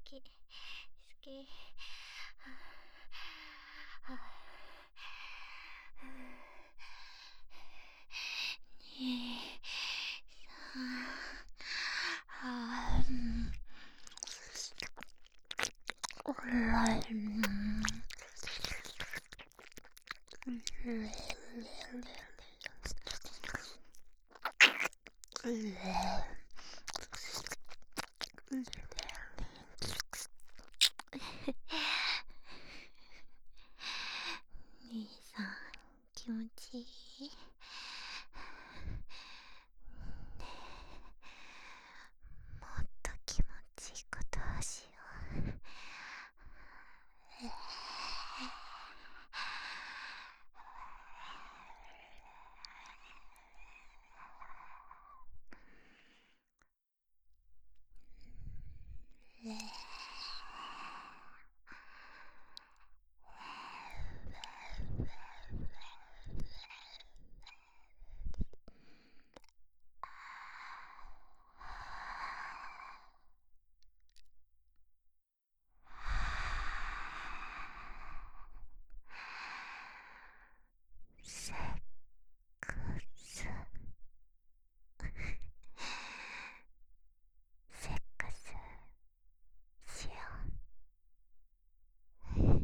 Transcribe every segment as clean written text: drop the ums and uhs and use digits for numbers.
き好き。にさあ兄さん気持ちいい？もっと気持ちいいことをしよう。セックスセックスしよう。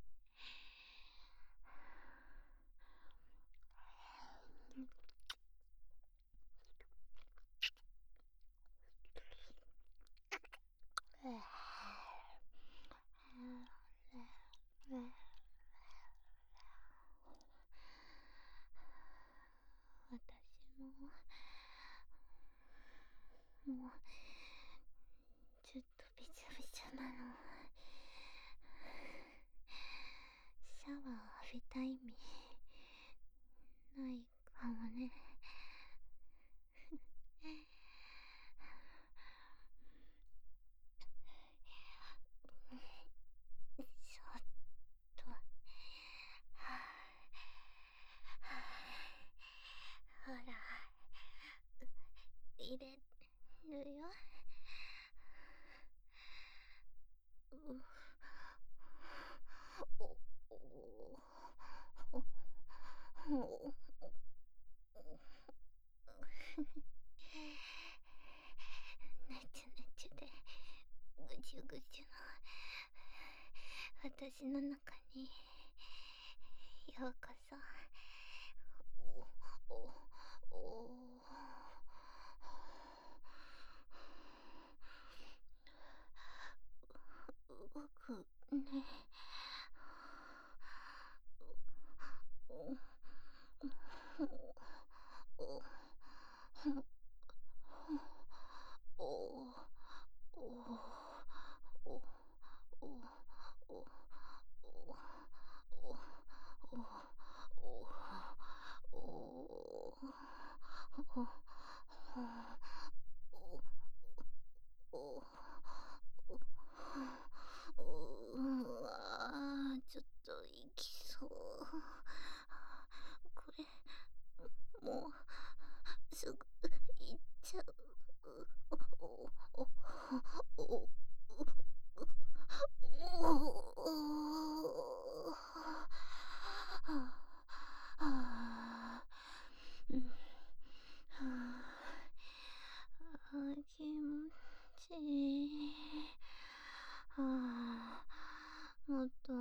私もうちょっとびちゃびちゃなの。シャワー浴びた意味ないかもね。ちょっとほら入れるよ。ねちゅねちゅでぐちゅぐちゅの私の中にようこそ。動くね。ちょっといきそう。これもうすぐいっちゃう。気持ちいい。もっと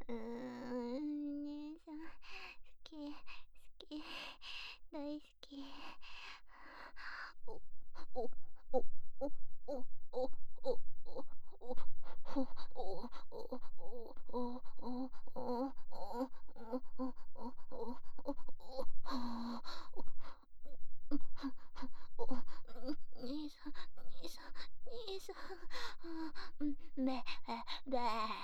兄さん、好き、好き、大好き。お、お、お、お、お、お、お、お、お、兄さん、兄さん、兄さん、べ、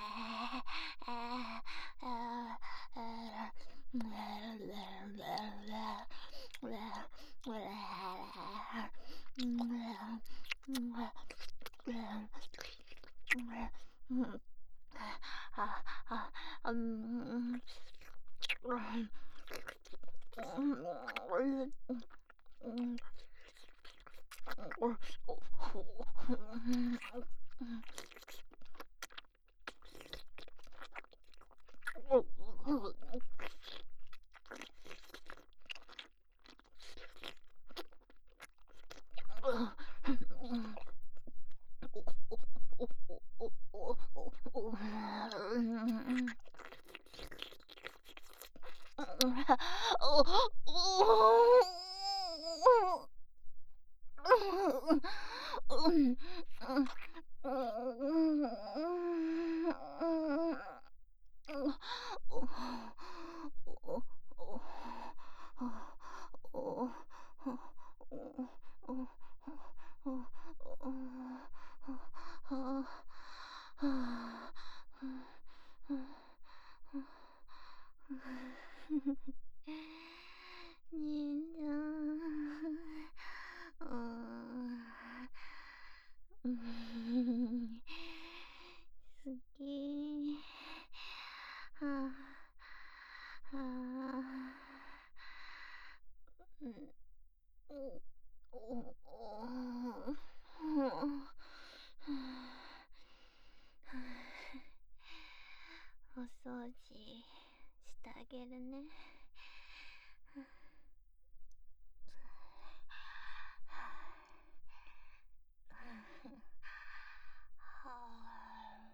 兄ちゃん、好き。はあ、はあ、お掃除してあげるね。はあ、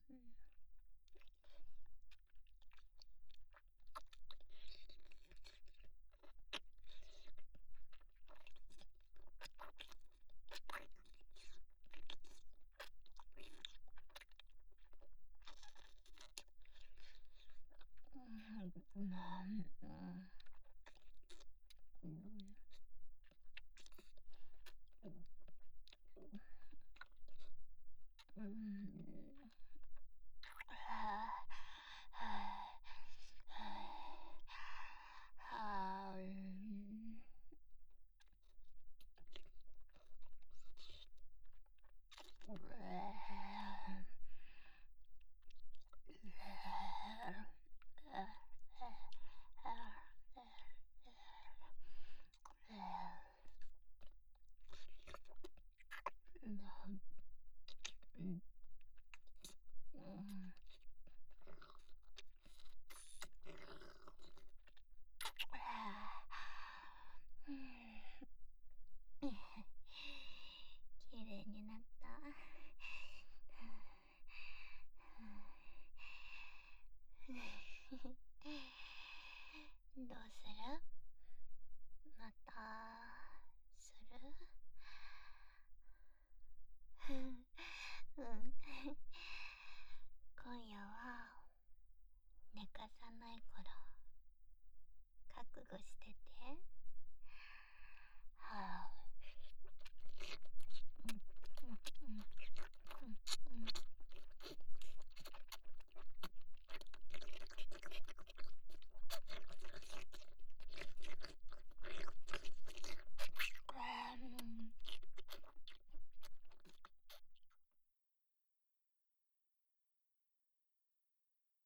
綺麗になった。どうする？またする？うん。今夜は寝かさないから覚悟してて。